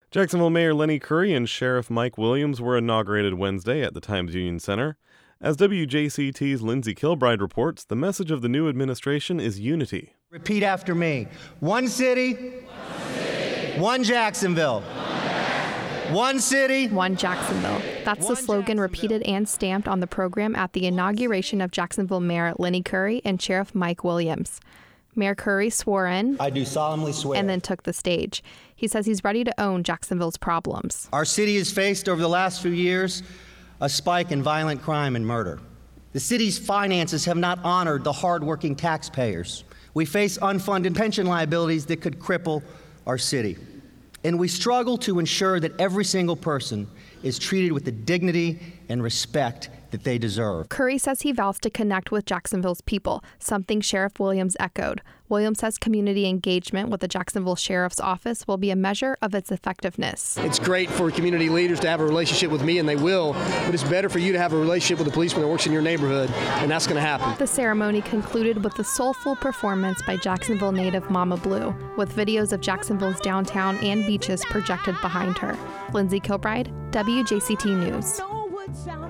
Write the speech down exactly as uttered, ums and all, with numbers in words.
Jacksonville Mayor Lenny Curry and Sheriff Mike Williams were inaugurated Wednesday at the Times Union Center. As W J C T's Lindsay Kilbride reports, the message of the new administration is unity. Repeat after me. One city, one, city. one Jacksonville. One city. One Jacksonville. That's the slogan repeated and stamped on the program at the inauguration of Jacksonville Mayor Lenny Curry and Sheriff Mike Williams. Mayor Curry swore in. I do solemnly swear. And then took the stage. He says he's ready to own Jacksonville's problems. Our city has faced over the last few years a spike in violent crime and murder. The city's finances have not honored the hardworking taxpayers. We face unfunded pension liabilities that could cripple our city. And we struggle to ensure that every single person is treated with the dignity and respect that they deserve. Curry says he vows to connect with Jacksonville's people, something Sheriff Williams echoed. Williams says community engagement with the Jacksonville Sheriff's Office will be a measure of its effectiveness. It's great for community leaders to have a relationship with me, and they will, but it's better for you to have a relationship with a policeman that works in your neighborhood, and that's going to happen. The ceremony concluded with a soulful performance by Jacksonville native Mama Blue, with videos of Jacksonville's downtown and beaches projected behind her. Lindsay Kilbride, W J C T News.